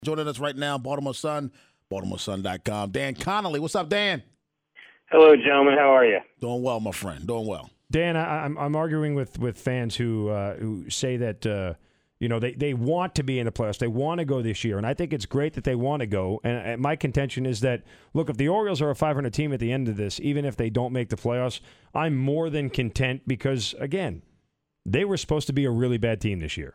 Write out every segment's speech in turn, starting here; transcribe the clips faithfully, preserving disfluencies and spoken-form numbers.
Joining us right now, Baltimore Sun, Baltimore Sun dot com. Dan Connolly. What's up, Dan? Hello, gentlemen. How are you? Doing well, my friend. Doing well. Dan, I, I'm I'm arguing with, with fans who uh, who say that uh, you know they, they want to be in the playoffs. They want to go this year, and I think it's great that they want to go. And, and my contention is that, look, if the Orioles are a five hundred team at the end of this, even if they don't make the playoffs, I'm more than content because, again, they were supposed to be a really bad team this year.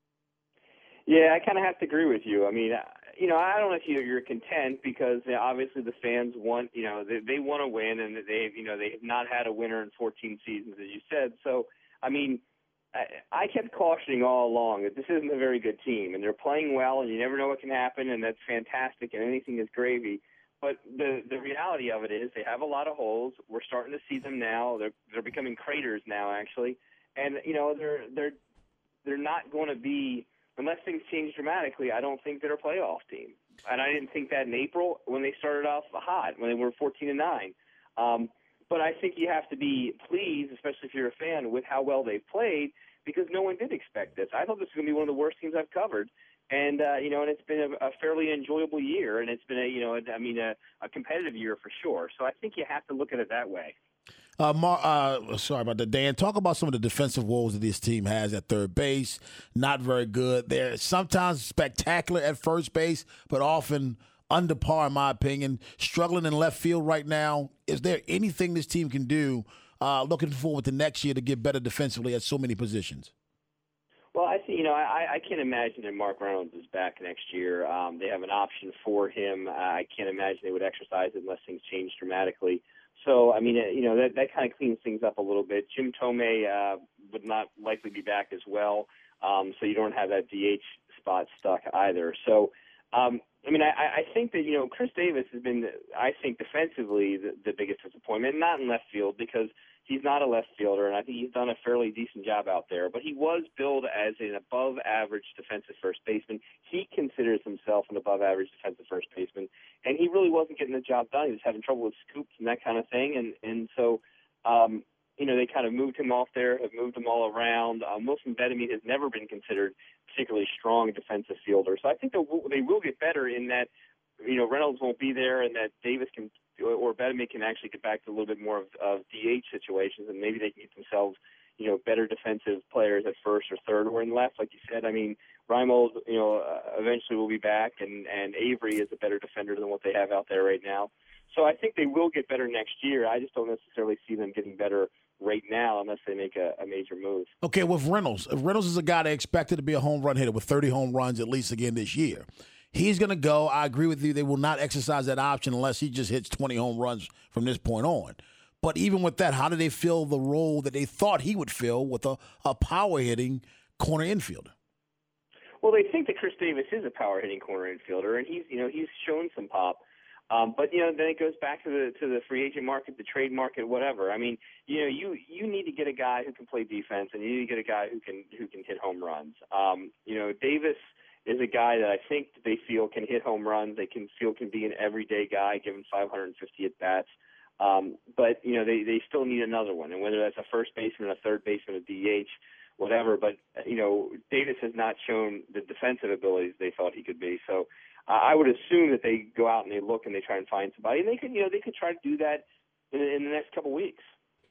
Yeah, I kind of have to agree with you. I mean, you know, I don't know if you, you're content because you know, obviously the fans want, you know, they, they want to win, and they, you know, they have not had a winner in fourteen seasons, as you said. So, I mean, I, I kept cautioning all along that this isn't a very good team, and they're playing well, and you never know what can happen, and that's fantastic, and anything is gravy. But the the reality of it is they have a lot of holes. We're starting to see them now. They're they're becoming craters now, actually, and you know, they're they're they're not going to be. Unless things change dramatically, I don't think they're a playoff team. And I didn't think that in April when they started off hot, when they were fourteen and nine. Um, but I think you have to be pleased, especially if you're a fan, with how well they've played, because no one did expect this. I thought this was going to be one of the worst teams I've covered. And, uh, you know, and it's been a, a fairly enjoyable year, and it's been, a, you know, a, I mean, a, a competitive year for sure. So I think you have to look at it that way. Uh, Mar- uh, sorry about that, Dan. Talk about some of the defensive woes that this team has at third base. Not very good. They're sometimes spectacular at first base, but often under par, in my opinion. Struggling in left field right now. Is there anything this team can do uh, looking forward to next year to get better defensively at so many positions? Well, I think, you know, I, I can't imagine that Mark Reynolds is back next year. Um, they have an option for him. Uh, I can't imagine they would exercise it unless things change dramatically. So, I mean, you know, that, that kind of cleans things up a little bit. Jim Thome uh, would not likely be back as well, um, so you don't have that D H spot stuck either. So, um, I mean, I, I think that, you know, Chris Davis has been, I think, defensively the, the biggest disappointment, not in left field because he's not a left fielder, and I think he's done a fairly decent job out there. But he was billed as an above-average defensive first baseman. He considers himself an above-average defensive first baseman, and he really wasn't getting the job done. He was having trouble with scoops and that kind of thing. And, and so, um, you know, they kind of moved him off there, have moved him all around. Um, Wilson Betemit has never been considered particularly strong defensive fielder. So I think they will, they will get better in that, you know, Reynolds won't be there and that Davis can or Betemit can actually get back to a little bit more of, of D H situations, and maybe they can get themselves, you know, better defensive players at first or third or in left, like you said. I mean, Reimold, you know, uh, eventually will be back, and, and Avery is a better defender than what they have out there right now. So I think they will get better next year. I just don't necessarily see them getting better right now unless they make a, a major move. Okay, with Reynolds, Reynolds is a guy that expected to be a home run hitter with thirty home runs at least again this year. He's going to go. I agree with you. They will not exercise that option unless he just hits twenty home runs from this point on. But even with that, how do they fill the role that they thought he would fill with a, a power-hitting corner infielder? Well, they think that Chris Davis is a power-hitting corner infielder, and he's, you know, he's shown some pop. Um, but, you know, then it goes back to the to the free agent market, the trade market, whatever. I mean, you know, you, you need to get a guy who can play defense, and you need to get a guy who can who can hit home runs. Um, you know, Davis is a guy that I think they feel can hit home runs. They can feel can be an everyday guy, given five hundred fifty at bats. Um, but you know, they they still need another one, and whether that's a first baseman, a third baseman, a D H, whatever. But you know, Davis has not shown the defensive abilities they thought he could be. So uh, I would assume that they go out and they look and they try and find somebody, and they could you know they could try to do that in, in the next couple weeks.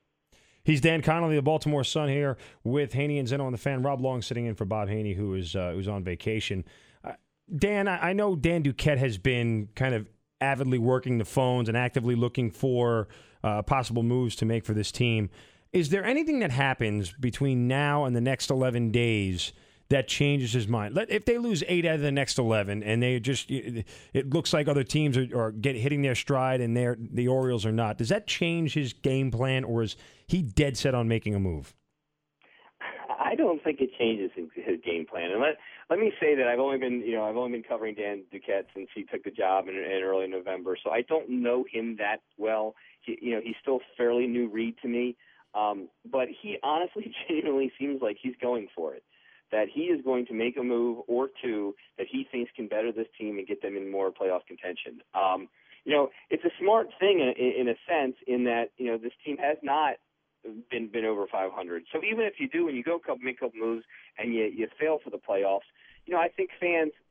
He's Dan Connolly, the Baltimore Sun, here with Haney and Zeno on the Fan. Rob Long sitting in for Bob Haney, who is uh, who's on vacation. Uh, Dan, I, I know Dan Duquette has been kind of avidly working the phones and actively looking for uh, possible moves to make for this team. Is there anything that happens between now and the next eleven days that changes his mind? Let, if they lose eight out of the next eleven and they just, it, it looks like other teams are, are get, hitting their stride and they're, the Orioles are not, does that change his game plan, or is he dead set on making a move? I don't think it changes his game plan. And let let me say that I've only been, you know, I've only been covering Dan Duquette since he took the job in, in early November, so I don't know him that well. He, you know, he's still fairly new read to me, um, but he honestly, genuinely seems like he's going for it. That he is going to make a move or two that he thinks can better this team and get them in more playoff contention. Um, you know, it's a smart thing in, in a sense in that, you know, this team has not been been over five hundred. So even if you do and you go couple, make a couple moves and you, you fail for the playoffs, you know, I think fans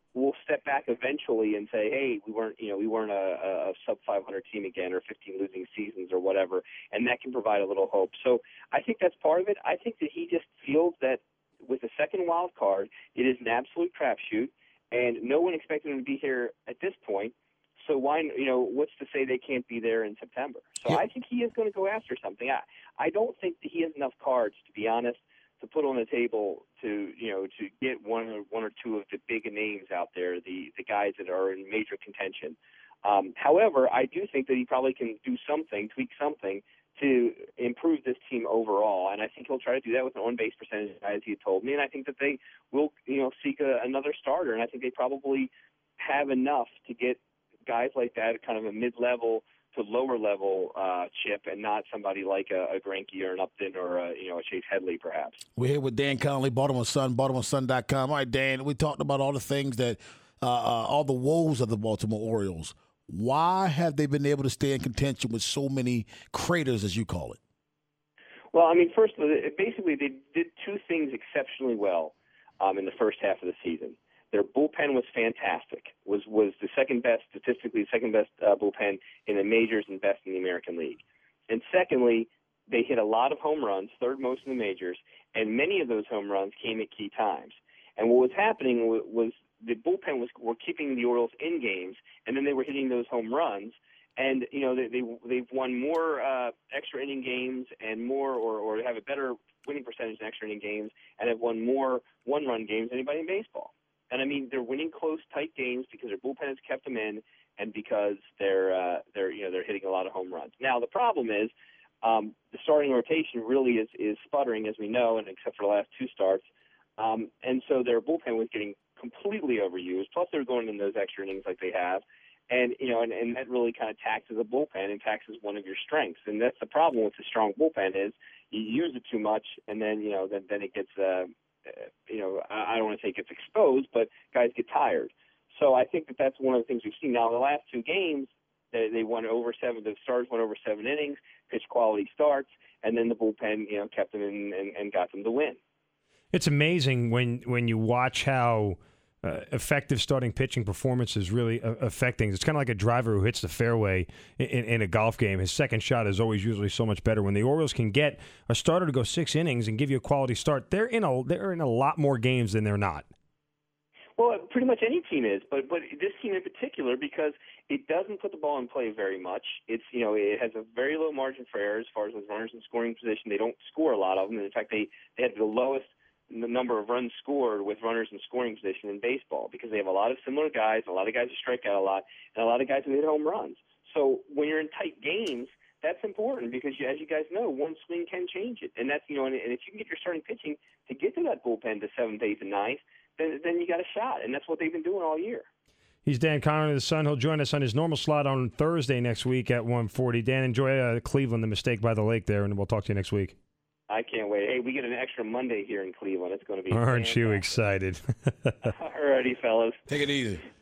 will step back eventually and say, hey, we weren't, you know, we weren't a, a sub five hundred team again, or fifteen losing seasons or whatever, and that can provide a little hope. So I think that's part of it. I think that he just feels that with the second wild card, it is an absolute crapshoot, and no one expected him to be here at this point. So why, you know, what's to say they can't be there in September? So Yep. I think he is going to go after something. I, I don't think that he has enough cards, to be honest, to put on the table to, you know, to get one or one or two of the big names out there, the the guys that are in major contention. Um, however, I do think that he probably can do something, tweak something to improve this team overall, and I think he'll try to do that with an on-base percentage, as he told me. And I think that they will, you know, seek a, another starter, and I think they probably have enough to get guys like that, kind of a mid-level to lower level uh, chip, and not somebody like a, a Greinke or an Upton or a, you know, a Chase Headley, perhaps. We're here with Dan Connolly, Baltimore Sun, Baltimore Sun dot com. All right, Dan, we talked about all the things that, uh, uh, all the woes of the Baltimore Orioles. Why have they been able to stay in contention with so many craters, as you call it? Well, I mean, first of all, basically they did two things exceptionally well um, in the first half of the season. Their bullpen was fantastic, was was the second best, statistically the second best uh, bullpen in the majors and best in the American League. And secondly, they hit a lot of home runs, third most in the majors, and many of those home runs came at key times. And what was happening was, was the bullpen was were keeping the Orioles in games, and then they were hitting those home runs. And, you know, they, they, they've won more uh, extra inning games and more, or, or have a better winning percentage in extra inning games, and have won more one-run games than anybody in baseball. And I mean, they're winning close, tight games because their bullpen has kept them in, and because they're uh, they're you know they're hitting a lot of home runs. Now the problem is um, the starting rotation really is is sputtering, as we know, and except for the last two starts. Um, and so their bullpen was getting completely overused. Plus, they're going in those extra innings like they have, and you know, and, and that really kind of taxes a bullpen and taxes one of your strengths. And that's the problem with the strong bullpen is you use it too much, and then you know then then it gets. Uh, you know, I don't want to say it gets exposed, but guys get tired. So I think that that's one of the things we've seen. Now, the last two games, they, they won over seven. The Stars went over seven innings, pitch quality starts, and then the bullpen, you know, kept them in and, and got them to win. It's amazing when when you watch how uh, effective starting pitching performance is really uh, affecting. It's kind of like a driver who hits the fairway in, in a golf game. His second shot is always usually so much better. When the Orioles can get a starter to go six innings and give you a quality start, they're in a they're in a lot more games than they're not. Well, pretty much any team is, but but this team in particular, because it doesn't put the ball in play very much. It's you know it has a very low margin for error as far as with runners in scoring position. They don't score a lot of them. In fact, they they have the lowest the number of runs scored with runners in scoring position in baseball, because they have a lot of similar guys, a lot of guys who strike out a lot, and a lot of guys who hit home runs. So when you're in tight games, that's important because, you, as you guys know, one swing can change it. And that's you know, and, and if you can get your starting pitching to get to that bullpen to seventh, eighth, and ninth, then then you got a shot, and that's what they've been doing all year. He's Dan Connolly, the Sun. He'll join us on his normal slot on Thursday next week at one forty. Dan, enjoy uh, Cleveland, the mistake by the lake there, and we'll talk to you next week. I can't wait. Hey, we get an extra Monday here in Cleveland. It's going to be Aren't fantastic. you excited? All righty, fellas. Take it easy.